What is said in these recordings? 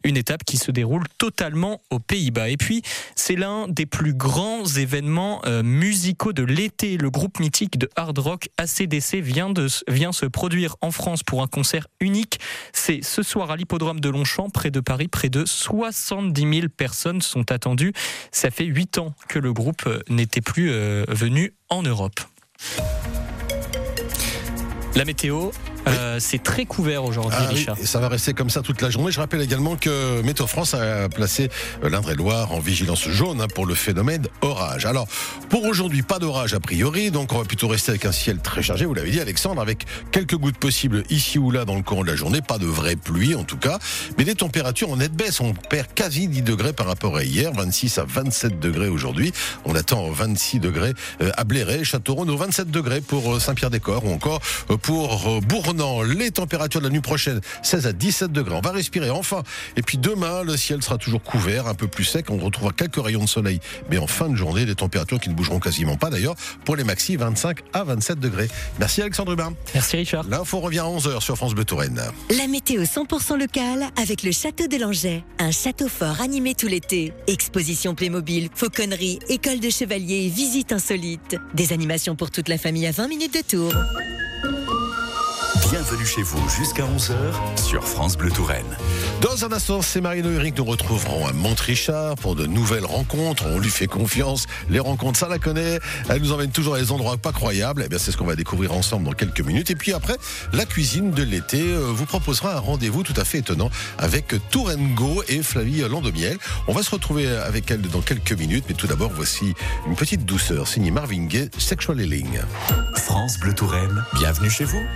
Une étape qui se déroule totalement aux Pays-Bas. Et puis, c'est l'un des plus grands événements musicaux de l'été. Le groupe mythique de hard rock AC/DC vient se produire en France pour un concert unique. C'est ce soir à l'hippodrome de Longchamp, près de Paris. Près de 70 000 personnes sont attendues. Ça fait 8 ans que le groupe n'était plus venu en Europe. La météo, c'est très couvert aujourd'hui, Richard. Oui, et ça va rester comme ça toute la journée. Je rappelle également que Météo France a placé l'Indre-et-Loire en vigilance jaune pour le phénomène orage. Alors, pour aujourd'hui, pas d'orage a priori, donc on va plutôt rester avec un ciel très chargé, vous l'avez dit Alexandre, avec quelques gouttes possibles ici ou là dans le courant de la journée, pas de vraie pluie en tout cas, mais des températures en nette baisse. On perd quasi 10 degrés par rapport à hier, 26 à 27 degrés aujourd'hui. On attend 26 degrés à Bléré, Châteauroux, 27 degrés pour Saint-Pierre-des-Corps ou encore pour Bournan. Les températures de la nuit prochaine, 16 à 17 degrés. On va respirer enfin. Et puis demain, le ciel sera toujours couvert, un peu plus sec. On retrouvera quelques rayons de soleil. Mais en fin de journée, des températures qui ne bougeront quasiment pas d'ailleurs. Pour les maxi, 25 à 27 degrés. Merci Alexandre Hubin. Merci Richard. L'info revient à 11h sur France Bleu Touraine. La météo 100% locale avec le Château de Langeais. Un château fort animé tout l'été. Exposition Playmobil, fauconnerie, école de chevaliers, visites insolites. Des animations pour toute la famille à 20 minutes de tour. Bienvenue chez vous jusqu'à 11h sur France Bleu Touraine. Dans un instant, c'est Marino et Eric. Nous retrouverons à Montrichard pour de nouvelles rencontres. On lui fait confiance. Les rencontres, ça la connaît. Elle nous emmène toujours à des endroits pas croyables. Eh bien, c'est ce qu'on va découvrir ensemble dans quelques minutes. Et puis après, la cuisine de l'été vous proposera un rendez-vous tout à fait étonnant avec Touraine Go et Flavie Landomiel. On va se retrouver avec elle dans quelques minutes. Mais tout d'abord, voici une petite douceur signée Marvin Gaye, Sexual Healing. France Bleu Touraine, bienvenue chez vous.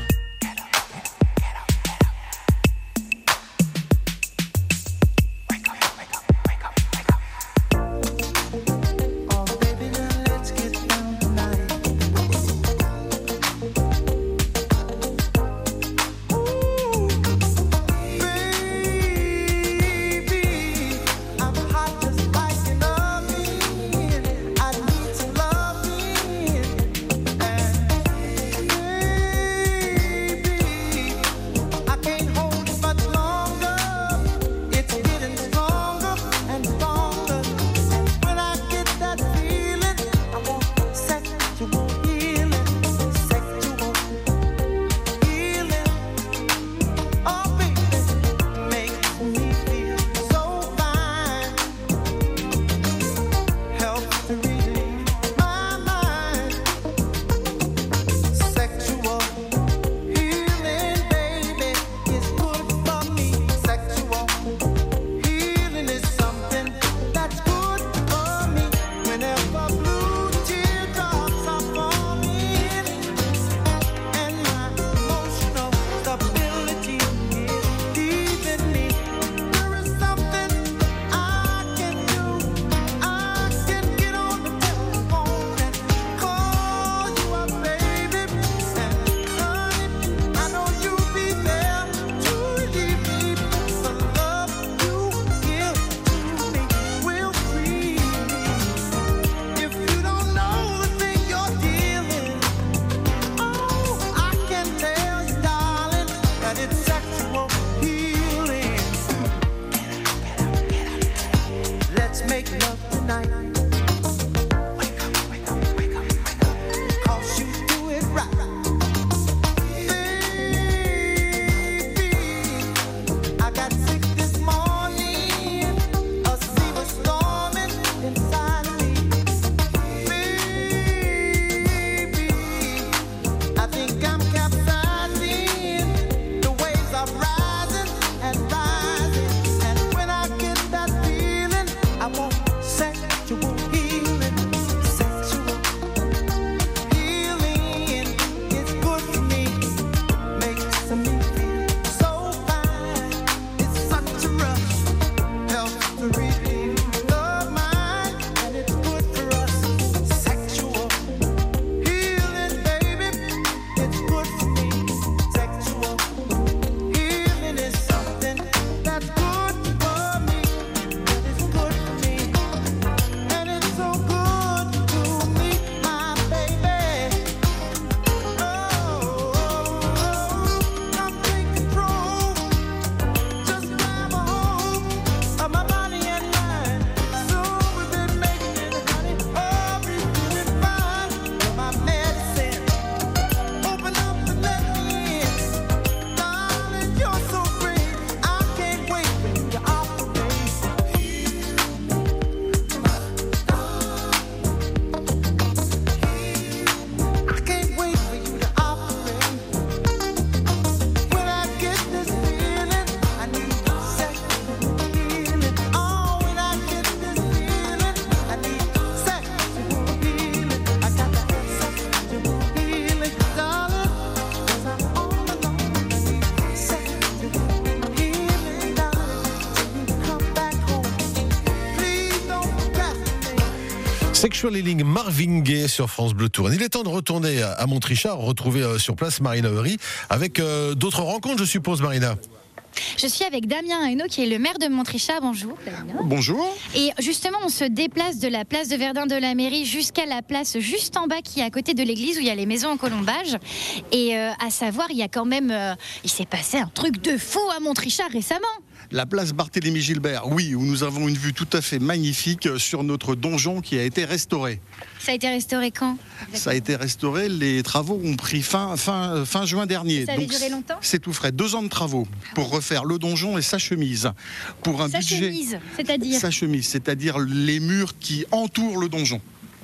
Sexual Healing, Marvin Gaye sur France Bleu Touraine. Il est temps de retourner à Montrichard, retrouver sur place Marina Heury avec d'autres rencontres, je suppose, Marina. Je suis avec Damien Hainaut qui est le maire de Montrichard. Bonjour Damien. Bonjour. Et justement on se déplace de la place de Verdun de la mairie jusqu'à la place juste en bas qui est à côté de l'église où il y a les maisons en colombage. Et à savoir il y a quand même, il s'est passé un truc de fou à Montrichard récemment. La place Barthélemy-Gilbert, oui, où nous avons une vue tout à fait magnifique sur notre donjon qui a été restauré. Ça a été restauré quand ? Ça a été restauré, les travaux ont pris fin juin dernier. Ça avait duré longtemps ? C'est tout frais, 2 ans de travaux pour refaire le donjon et sa chemise. Pour un budget, chemise, c'est-à-dire ? Sa chemise, c'est-à-dire les murs qui entourent le donjon.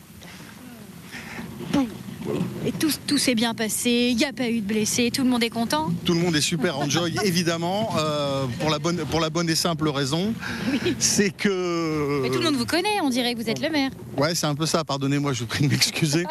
Et tout s'est bien passé, il n'y a pas eu de blessés, tout le monde est content ? Tout le monde est super enjoy, évidemment, pour la bonne et simple raison, c'est que... Mais tout le monde vous connaît, on dirait que vous êtes le maire. Ouais, c'est un peu ça, pardonnez-moi, je vous prie de m'excuser.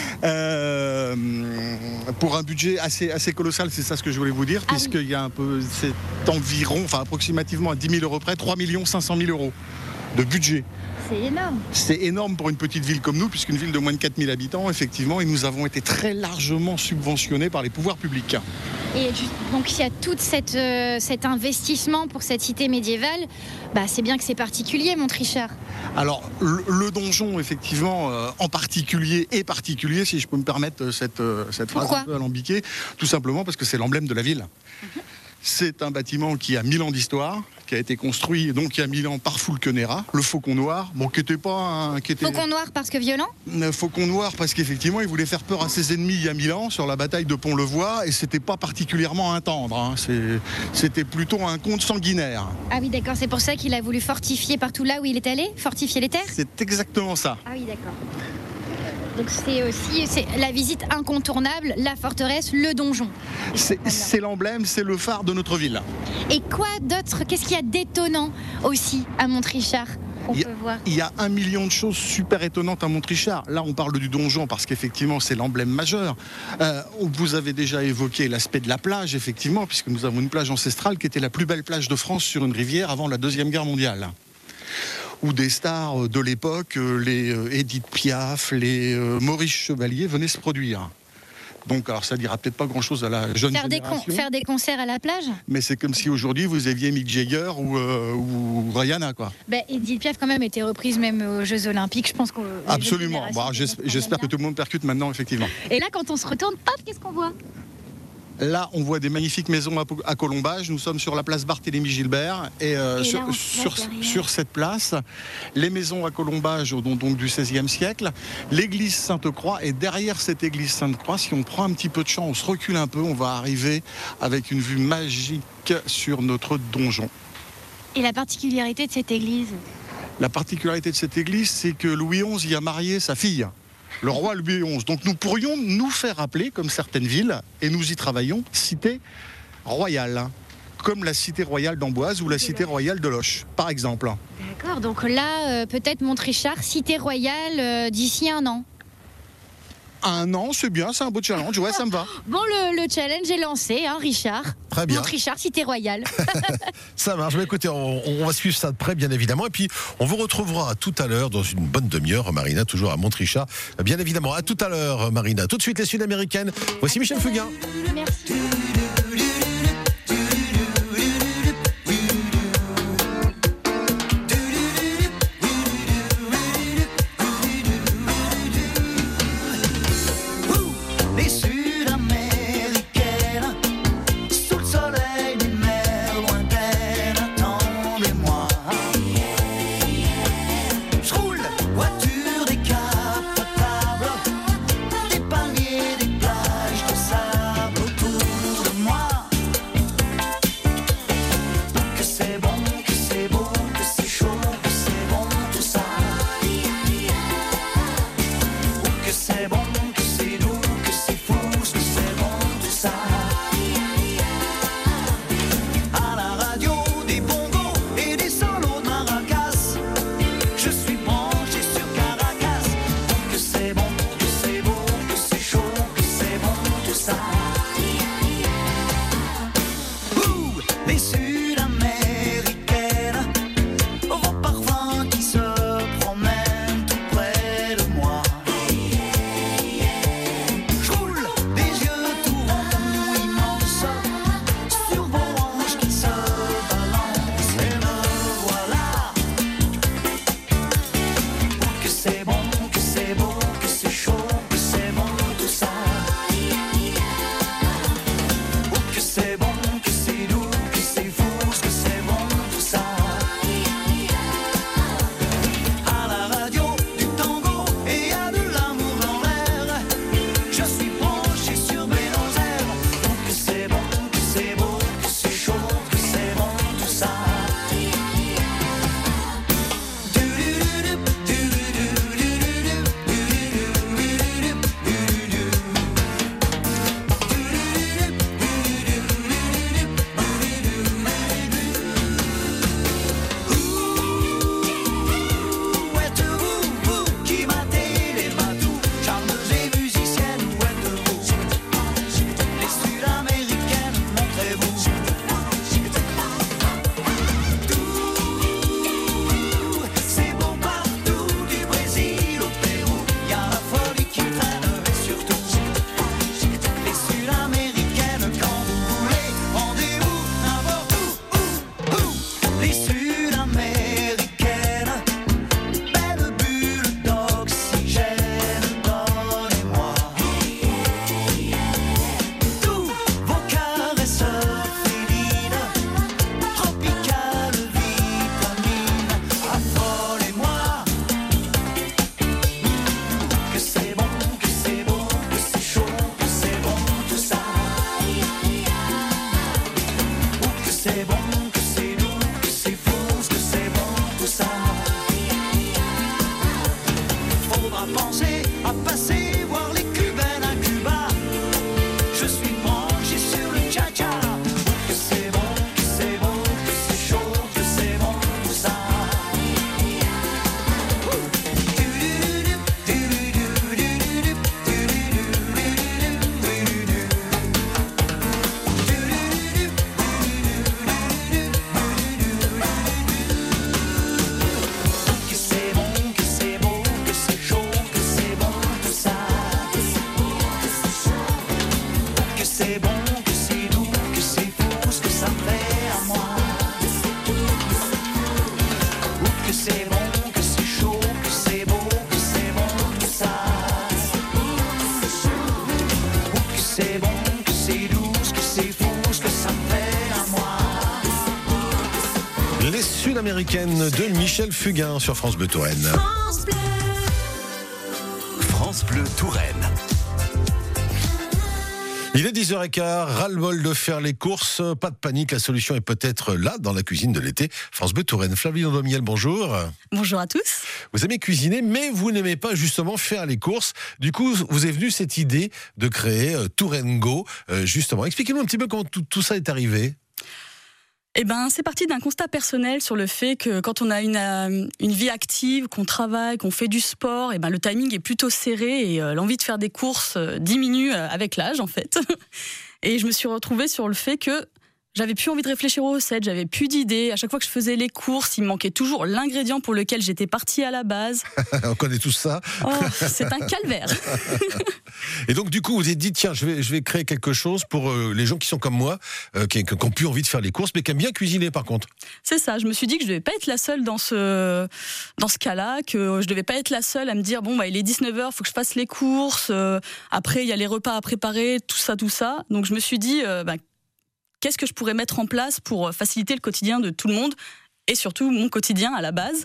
Pour un budget assez colossal, c'est ça ce que je voulais vous dire, puisqu'il y a un peu, c'est environ, approximativement à 10 000 euros près, 3 500 000 euros de budget. C'est énorme. C'est énorme pour une petite ville comme nous, puisqu'une ville de moins de 4 000 habitants, effectivement, et nous avons été très largement subventionnés par les pouvoirs publics. Et donc il y a tout cet investissement pour cette cité médiévale, c'est bien que c'est particulier, Montrichard. Alors, le donjon, effectivement, en particulier, si je peux me permettre cette phrase un peu alambiquée, tout simplement parce que c'est l'emblème de la ville. C'est un bâtiment qui a 1000 ans d'histoire, qui a été construit donc il y a 1000 ans par Fulkenera, le Faucon Noir, qui était pas un... Faucon Noir parce que violent ? Faucon Noir parce qu'effectivement il voulait faire peur à ses ennemis il y a 1000 ans sur la bataille de Pont-le-Voix et c'était pas particulièrement un tendre, c'était plutôt un conte sanguinaire. Ah oui d'accord, c'est pour ça qu'il a voulu fortifier partout là où il est allé, fortifier les terres ? C'est exactement ça. Ah oui d'accord. Donc c'est la visite incontournable, la forteresse, le donjon. C'est l'emblème, c'est le phare de notre ville. Et quoi d'autre ? Qu'est-ce qu'il y a d'étonnant aussi à Montrichard ? Il y a 1 million de choses super étonnantes à Montrichard. Là, on parle du donjon parce qu'effectivement, c'est l'emblème majeur. Vous avez déjà évoqué l'aspect de la plage, effectivement, puisque nous avons une plage ancestrale qui était la plus belle plage de France sur une rivière avant la Deuxième Guerre mondiale. Où des stars de l'époque, les Édith Piaf, les Maurice Chevalier venaient se produire. Donc, alors ça dira peut-être pas grand-chose à la jeune génération. Faire des concerts à la plage ? Mais c'est comme si aujourd'hui vous aviez Mick Jagger ou Rihanna, quoi. Édith Piaf quand même était reprise même aux Jeux Olympiques, je pense qu'on... Absolument. J'espère que tout le monde percute maintenant, effectivement. Et là, quand on se retourne, qu'est-ce qu'on voit ? Là, on voit des magnifiques maisons à colombage. Nous sommes sur la place Barthélemy-Gilbert. Et sur cette place, les maisons à colombage donc du XVIe siècle, l'église Sainte-Croix. Et derrière cette église Sainte-Croix, si on prend un petit peu de champ, on se recule un peu, on va arriver avec une vue magique sur notre donjon. Et la particularité de cette église ? La particularité de cette église, c'est que Louis XI y a marié sa fille. Le roi Louis XI. Donc nous pourrions nous faire appeler, comme certaines villes, et nous y travaillons, cité royale. Comme la cité royale d'Amboise ou la cité royale de Loches, par exemple. D'accord, donc là, peut-être Montrichard, cité royale d'ici 1 an. 1 an, c'est bien, c'est un beau challenge, ouais, ça me va. Bon, le challenge est lancé, Richard. Très bien. Montrichard, cité royale. Ça marche. Écoutez, on va suivre ça de près, bien évidemment. Et puis, on vous retrouvera tout à l'heure, dans une bonne demi-heure, Marina, toujours à Montrichard. Bien évidemment, à tout à l'heure, Marina. Tout de suite, les Sud-Américaines. Voici Michel Fugain. Merci. Des palmiers, des plages de sable autour de les Sud-Américaines, belle bulle d'oxygène, donnez-moi tous vos caresseurs félines, tropicales vitamines, affolez-moi. Que c'est bon, que c'est beau, que c'est chaud, que c'est bon tout ça. Ou que c'est bon, que c'est doux, que c'est fou, que c'est bon tout ça. Faudra penser à passer voir les Cubaines à Cuba. Je suis branché sur le cha-cha. Que c'est bon, que c'est beau, que c'est chaud, que c'est bon tout ça. Que c'est bon, que c'est beau, que c'est chaud, que c'est bon tout ça. Que c'est bon, que c'est doux, que c'est fou, ce que ça me fait à moi. Ou que c'est bon, que c'est chaud, que c'est beau, que c'est bon tout ça. Ou que c'est bon, que c'est doux, que c'est fou, ce que ça me fait à moi. Les Sud-Américaines de Michel Fugain sur France Bleu Touraine. France Bleu Touraine. Il est 10h15, ras-le-bol de faire les courses, pas de panique, la solution est peut-être là, dans la cuisine de l'été. France Bleu Touraine. Flavie Landomiel, bonjour. Bonjour à tous. Vous aimez cuisiner, mais vous n'aimez pas justement faire les courses. Du coup, vous est venue cette idée de créer Touraine Go, justement. Expliquez-nous un petit peu comment tout ça est arrivé. Eh ben, c'est parti d'un constat personnel sur le fait que quand on a une vie active, qu'on travaille, qu'on fait du sport, eh ben, le timing est plutôt serré et l'envie de faire des courses diminue avec l'âge, en fait. Et je me suis retrouvée sur le fait que j'avais plus envie de réfléchir aux recettes, j'avais plus d'idées. À chaque fois que je faisais les courses, il me manquait toujours l'ingrédient pour lequel j'étais partie à la base. On connaît tous ça. Oh, c'est un calvaire. Et donc, du coup, vous vous êtes dit, tiens, je vais créer quelque chose pour les gens qui sont comme moi, qui n'ont plus envie de faire les courses, mais qui aiment bien cuisiner, par contre. C'est ça, je me suis dit que je devais pas être la seule dans ce cas-là, que je devais pas être la seule à me dire, bon, bah, il est 19h, faut que je fasse les courses, après, il y a les repas à préparer, tout ça. Donc, je me suis dit, qu'est-ce que je pourrais mettre en place pour faciliter le quotidien de tout le monde et surtout mon quotidien à la base.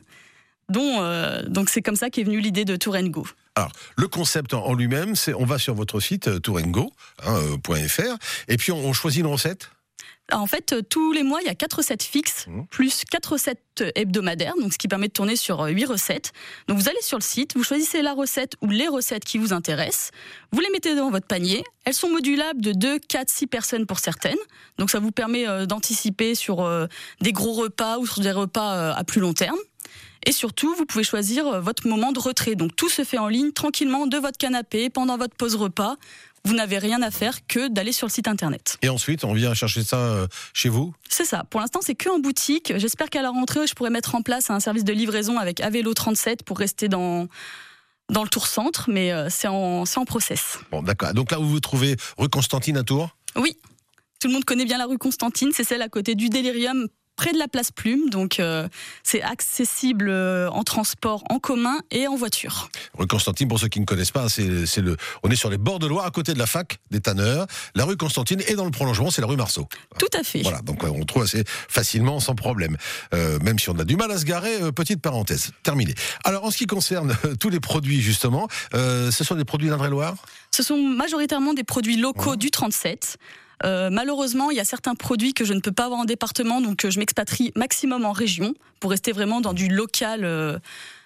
Donc c'est comme ça qu'est venue l'idée de Touraine Go. Alors, le concept en lui-même, c'est on va sur votre site touranego.fr et puis on choisit une recette. Alors, en fait, tous les mois, il y a 4 recettes fixes, plus 4 recettes hebdomadaires, donc ce qui permet de tourner sur 8 recettes. Donc vous allez sur le site, vous choisissez la recette ou les recettes qui vous intéressent, vous les mettez dans votre panier, elles sont modulables de 2, 4, 6 personnes pour certaines, donc ça vous permet d'anticiper sur des gros repas ou sur des repas à plus long terme. Et surtout, vous pouvez choisir votre moment de retrait. Donc tout se fait en ligne, tranquillement, de votre canapé, pendant votre pause repas. Vous n'avez rien à faire que d'aller sur le site internet. Et ensuite, on vient chercher ça chez vous ? C'est ça. Pour l'instant, c'est que en boutique. J'espère qu'à la rentrée, je pourrai mettre en place un service de livraison avec Avelo 37 pour rester dans le Tour Centre, mais c'est en process. Bon, d'accord. Donc là, vous vous trouvez rue Constantine à Tours ? Oui. Tout le monde connaît bien la rue Constantine. C'est celle à côté du Délirium, près de la place Plume, donc c'est accessible en transport en commun et en voiture. Rue Constantine, pour ceux qui ne connaissent pas, on est sur les bords de Loire, à côté de la fac des tanneurs. La rue Constantine et dans le prolongement, c'est la rue Marceau. Tout à fait. Voilà, donc on trouve assez facilement, sans problème. Même si on a du mal à se garer, petite parenthèse, terminé. Alors, en ce qui concerne tous les produits, justement, ce sont des produits d'Indre-et-Loire ? Ce sont majoritairement des produits locaux du 37. Malheureusement, il y a certains produits que je ne peux pas avoir en département, donc je m'expatrie maximum en région pour rester vraiment dans du local,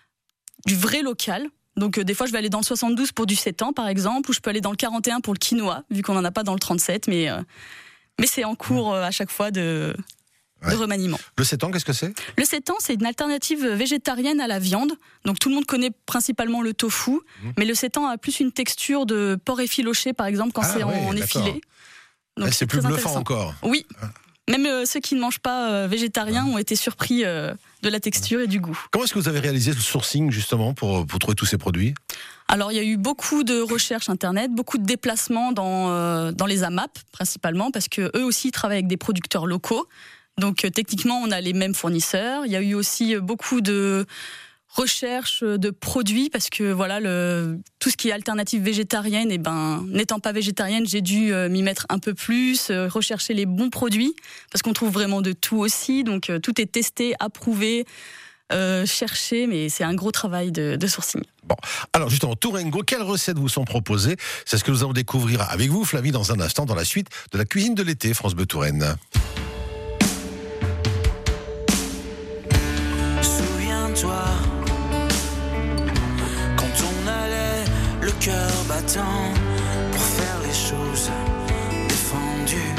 du vrai local. Donc des fois, je vais aller dans le 72 pour du 7 ans, par exemple, ou je peux aller dans le 41 pour le quinoa, vu qu'on n'en a pas dans le 37, mais c'est en cours à chaque fois de remaniement. Le 7 ans, qu'est-ce que c'est ? Le 7 ans, c'est une alternative végétarienne à la viande. Donc tout le monde connaît principalement le tofu, mais le 7 ans a plus une texture de porc effiloché, par exemple, quand c'est en effilé. Donc c'est plus bluffant encore. Oui, même ceux qui ne mangent pas végétarien ont été surpris de la texture et du goût. Comment est-ce que vous avez réalisé le sourcing justement pour trouver tous ces produits ? Alors il y a eu beaucoup de recherches internet, beaucoup de déplacements dans les AMAP principalement, parce que eux aussi travaillent avec des producteurs locaux. Donc techniquement, on a les mêmes fournisseurs. Il y a eu aussi beaucoup de recherche de produits parce que voilà, tout ce qui est alternative végétarienne, n'étant pas végétarienne, j'ai dû m'y mettre un peu plus, rechercher les bons produits parce qu'on trouve vraiment de tout aussi. Donc tout est testé, approuvé, cherché, mais c'est un gros travail de sourcing. Bon, alors justement, Tourengo, quelles recettes vous sont proposées? C'est ce que nous allons découvrir avec vous, Flavie, dans un instant, dans la suite de la cuisine de l'été, France Bleu Touraine. Souviens-toi, quand on allait le cœur battant pour faire les choses défendues.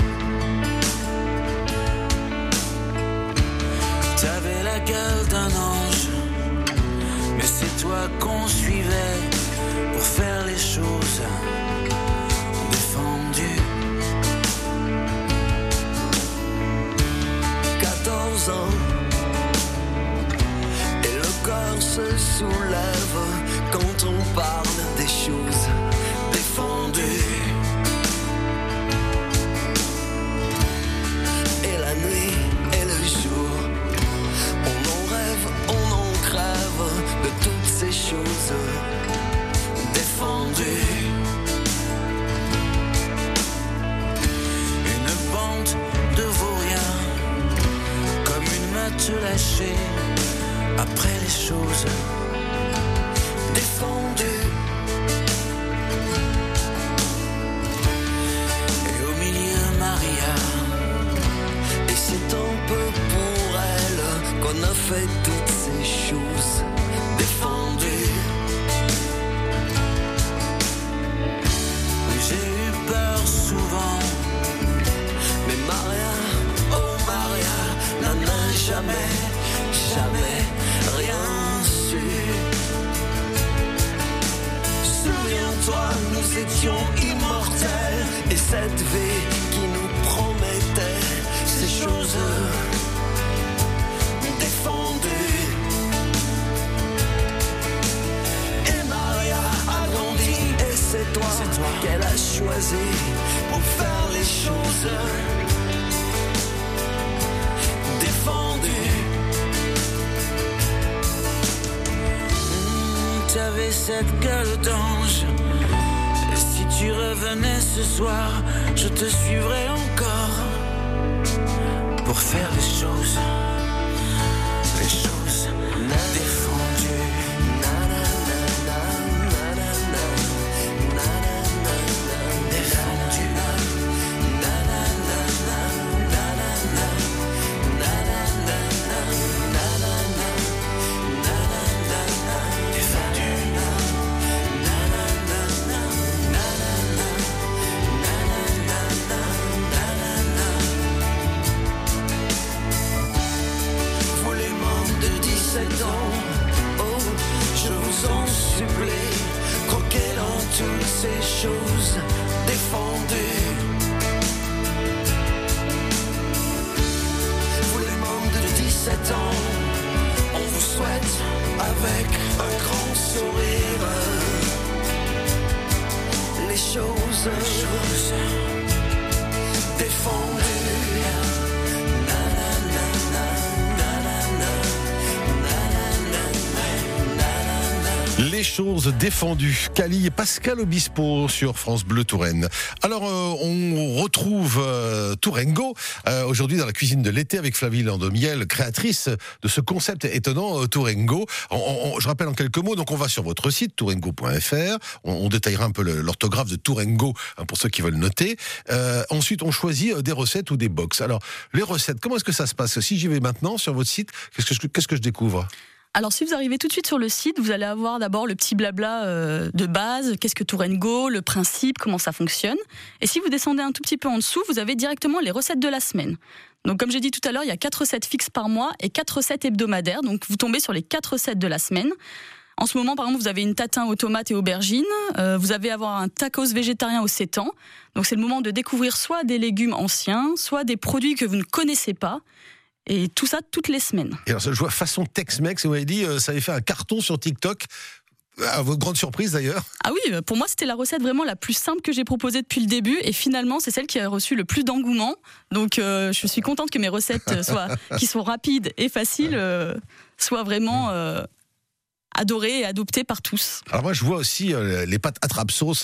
T'avais la gueule d'un ange, mais c'est toi qu'on suivait pour faire les choses défendues. 14 ans, et le corps se soulève quand on parle des choses défendues. Et la nuit et le jour, on en rêve, on en crève de toutes ces choses défendues. Une bande de vauriens, comme une meute lâchée, après les choses défendues. Et au milieu Maria, et c'est un peu pour elle qu'on a fait toutes ces choses défendues. Oui, j'ai eu peur souvent, mais Maria, oh Maria, n'en a jamais rien su. Souviens-toi, nous étions immortels, et cette vie qui nous promettait ces choses défendues. Et Maria a grandi, et c'est toi qu'elle a choisi pour faire les choses défendues. T'avais cette gueule d'ange. Si tu revenais ce soir, je te suivrais encore pour faire les choses défendues. Toutes ces choses défendues. Vous les membres de 17 ans, on vous souhaite avec un grand sourire les choses défendues. Les choses défendues. Cali et Pascal Obispo sur France Bleu Touraine. Alors, on retrouve Tourengo aujourd'hui dans la cuisine de l'été avec Flavie Landomiel, créatrice de ce concept étonnant Tourengo. Je rappelle en quelques mots, donc on va sur votre site tourengo.fr, on détaillera un peu l'orthographe de Tourengo pour ceux qui veulent noter. Ensuite, on choisit des recettes ou des box. Alors, les recettes, comment est-ce que ça se passe? Si j'y vais maintenant sur votre site, qu'est-ce que je découvre? Alors si vous arrivez tout de suite sur le site, vous allez avoir d'abord le petit blabla de base, qu'est-ce que Tourengo, le principe, comment ça fonctionne. Et si vous descendez un tout petit peu en dessous, vous avez directement les recettes de la semaine. Donc comme j'ai dit tout à l'heure, il y a 4 recettes fixes par mois et 4 recettes hebdomadaires. Donc vous tombez sur les 4 recettes de la semaine. En ce moment, par exemple, vous avez une tatin aux tomates et aubergines. Vous allez avoir un tacos végétarien au sétan. Donc c'est le moment de découvrir soit des légumes anciens, soit des produits que vous ne connaissez pas. Et tout ça toutes les semaines. Et alors, je vois façon Tex-Mex, vous avez dit, ça avait fait un carton sur TikTok. À votre grande surprise d'ailleurs. Ah oui, pour moi c'était la recette vraiment la plus simple que j'ai proposée depuis le début et finalement c'est celle qui a reçu le plus d'engouement. Donc je suis contente que mes recettes qui sont rapides et faciles soient vraiment adorées et adoptées par tous. Alors moi je vois aussi les pâtes attrape-sauce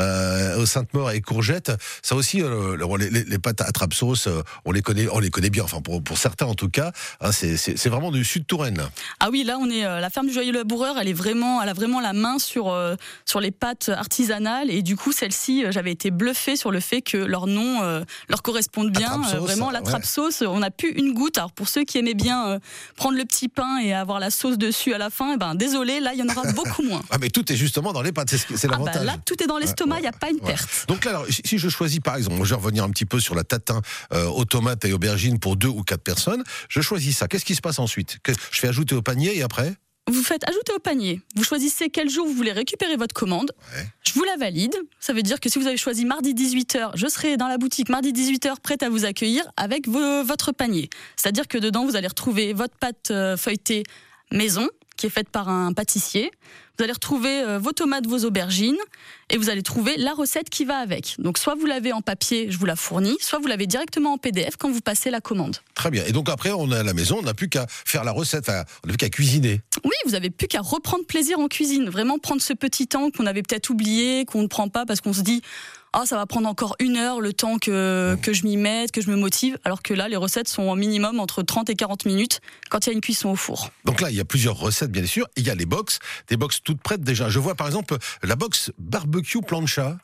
aux Sainte-Maure et courgettes. Ça aussi, les pâtes attrape-sauce, on les connaît bien. Enfin pour certains en tout cas, hein, c'est vraiment du sud Touraine. Là. Ah oui, là on est la ferme du Joyeux Laboureur. Elle a vraiment la main sur les pâtes artisanales et du coup celle-ci, j'avais été bluffée sur le fait que leur nom leur corresponde bien. Vraiment l'attrape-sauce, on n'a plus une goutte. Alors pour ceux qui aimaient bien prendre le petit pain et avoir la sauce dessus à la fin, désolé, là il y en aura beaucoup moins. Ah mais tout est justement dans les pâtes, c'est l'avantage. Là tout est dans l'estomac, il n'y a pas une perte. Donc là, alors, si je choisis par exemple, je vais revenir un petit peu sur la tatin aux tomates et aubergines pour 2 ou 4 personnes, je choisis ça. Qu'est-ce qui se passe ensuite? Je fais ajouter au panier et après? Vous faites ajouter au panier. Vous choisissez quel jour vous voulez récupérer votre commande. Ouais. Je vous la valide. Ça veut dire que si vous avez choisi mardi 18h, je serai dans la boutique mardi 18h prête à vous accueillir avec votre panier. C'est-à-dire que dedans, vous allez retrouver votre pâte feuilletée maison, qui est faite par un pâtissier. Vous allez retrouver vos tomates, vos aubergines, et vous allez trouver la recette qui va avec. Donc soit vous l'avez en papier, je vous la fournis, soit vous l'avez directement en PDF quand vous passez la commande. Très bien. Et donc après, on est à la maison, on n'a plus qu'à faire la recette, on n'a plus qu'à cuisiner. Oui, vous n'avez plus qu'à reprendre plaisir en cuisine. Vraiment prendre ce petit temps qu'on avait peut-être oublié, qu'on ne prend pas parce qu'on se dit ça va prendre encore 1 heure le temps que je m'y mette, que je me motive, alors que là, les recettes sont au minimum entre 30 et 40 minutes quand il y a une cuisson au four. Donc là, il y a plusieurs recettes, bien sûr. Il y a les box, des box toutes prêtes déjà. Je vois par exemple la box barbecue plancha.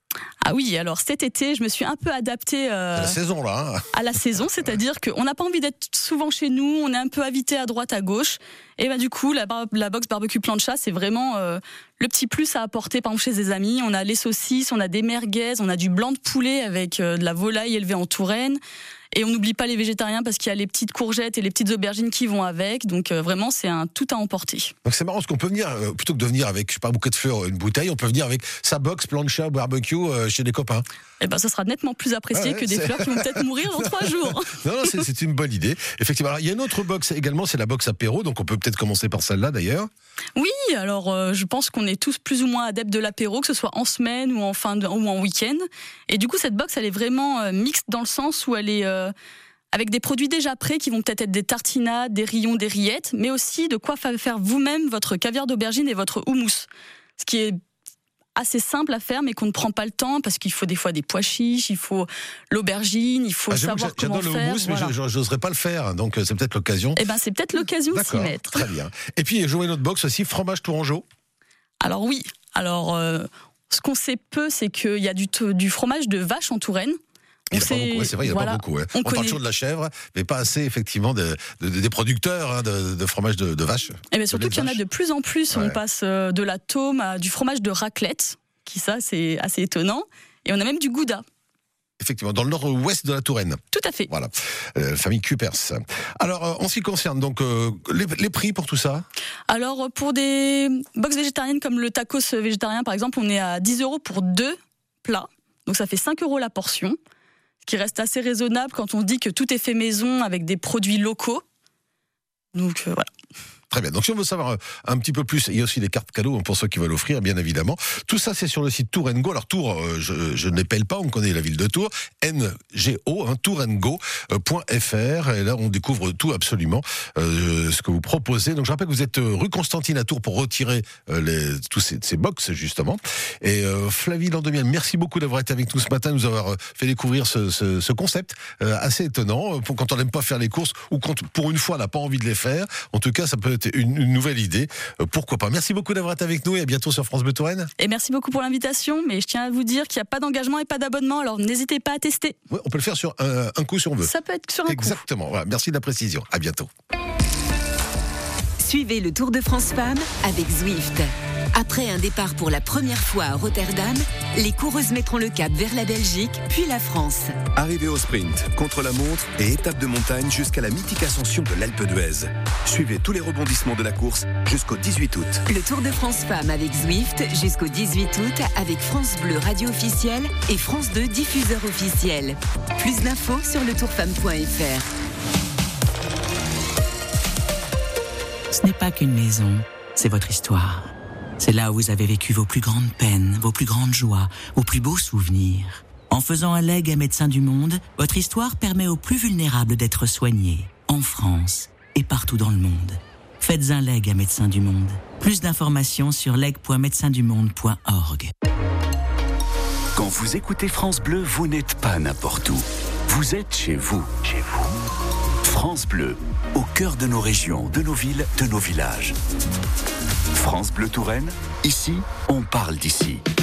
Ah oui, alors cet été, je me suis un peu adaptée à la saison là. À la saison, c'est-à-dire qu'on n'a pas envie d'être souvent chez nous, on est un peu invité à droite, à gauche. Et du coup, la box barbecue plancha, c'est vraiment le petit plus à apporter, par exemple, chez des amis. On a les saucisses, on a des merguez, on a du blanc de poulet avec de la volaille élevée en Touraine. Et on n'oublie pas les végétariens parce qu'il y a les petites courgettes et les petites aubergines qui vont avec. Donc vraiment, c'est un tout à emporter. Donc c'est marrant parce qu'on peut venir, plutôt que de venir avec, je sais pas, un bouquet de fleurs, une bouteille, on peut venir avec sa box plancha barbecue chez des copains. Eh ça sera nettement plus apprécié que des fleurs qui vont peut-être mourir dans 3 jours. Non, c'est une bonne idée. Effectivement. Alors, il y a une autre box également, c'est la box apéro. Donc on peut peut-être commencer par celle-là d'ailleurs. Oui, alors je pense qu'on est tous plus ou moins adeptes de l'apéro, que ce soit en semaine ou ou en week-end. Et du coup, cette box, elle est vraiment mixte dans le sens où elle est avec des produits déjà prêts qui vont peut-être être des tartinades, des rillons, des rillettes, mais aussi de quoi faire vous-même votre caviar d'aubergine et votre houmous. Ce qui est assez simple à faire, mais qu'on ne prend pas le temps parce qu'il faut des fois des pois chiches, il faut l'aubergine, il faut savoir comment faire. J'adore le houmous, mais je n'oserais pas le faire, donc c'est peut-être l'occasion. C'est peut-être l'occasion de s'y mettre. Très bien. Et puis, jouer notre box aussi, fromage tourangeau. Alors oui, ce qu'on sait peu, c'est qu'il y a du fromage de vache en Touraine. C'est vrai, il n'y en a pas beaucoup. On parle toujours de la chèvre, mais pas assez effectivement des producteurs de fromage de vache. Et surtout qu'il y en a de plus en plus. Ouais. On passe de la tome à du fromage de raclette, c'est assez étonnant. Et on a même du gouda. Effectivement, dans le nord-ouest de la Touraine. Tout à fait. Voilà, famille Cupers. Alors, en ce qui concerne donc les prix pour tout ça. Alors, pour des box végétariennes comme le tacos végétarien, par exemple, on est à 10 € pour 2 plats. Donc, ça fait 5 € la portion. Ce qui reste assez raisonnable quand on dit que tout est fait maison avec des produits locaux. Donc, voilà. Très bien. Donc, si on veut savoir un petit peu plus, il y a aussi des cartes cadeaux pour ceux qui veulent offrir, bien évidemment. Tout ça, c'est sur le site Tour & Go. Alors, Tours, je ne l'épelle pas, on connaît la ville de Tours. NGO, tourandgo.fr. Et là, on découvre tout absolument, ce que vous proposez. Donc, je rappelle que vous êtes rue Constantine à Tours pour retirer tous ces box, justement. Et Flavie Landemiel, merci beaucoup d'avoir été avec nous ce matin, nous avoir fait découvrir ce concept assez étonnant. Quand on n'aime pas faire les courses ou quand, pour une fois, on n'a pas envie de les faire. En tout cas, ça peut être une nouvelle idée, pourquoi pas. Merci beaucoup d'avoir été avec nous et à bientôt sur France Bleu Touraine. Et merci beaucoup pour l'invitation, mais je tiens à vous dire qu'il n'y a pas d'engagement et pas d'abonnement, alors n'hésitez pas à tester. Oui, on peut le faire sur un coup si on veut. Ça peut être sur un coup. Exactement, voilà, merci de la précision, à bientôt. Suivez le Tour de France Femmes avec Zwift. Après un départ pour la première fois à Rotterdam, les coureuses mettront le cap vers la Belgique, puis la France. Arrivée au sprint, contre la montre et étape de montagne jusqu'à la mythique ascension de l'Alpe d'Huez. Suivez tous les rebondissements de la course jusqu'au 18 août. Le Tour de France Femmes avec Zwift jusqu'au 18 août avec France Bleu Radio officielle et France 2 diffuseur officiel. Plus d'infos sur letourfemme.fr. Ce n'est pas qu'une maison, c'est votre histoire. C'est là où vous avez vécu vos plus grandes peines, vos plus grandes joies, vos plus beaux souvenirs. En faisant un legs à Médecins du Monde, votre histoire permet aux plus vulnérables d'être soignés, en France et partout dans le monde. Faites un legs à Médecins du Monde. Plus d'informations sur leg.médecindumonde.org. Quand vous écoutez France Bleu, vous n'êtes pas n'importe où. Vous êtes chez vous. Chez vous. France Bleu, au cœur de nos régions, de nos villes, de nos villages. France Bleu Touraine, ici, on parle d'ici.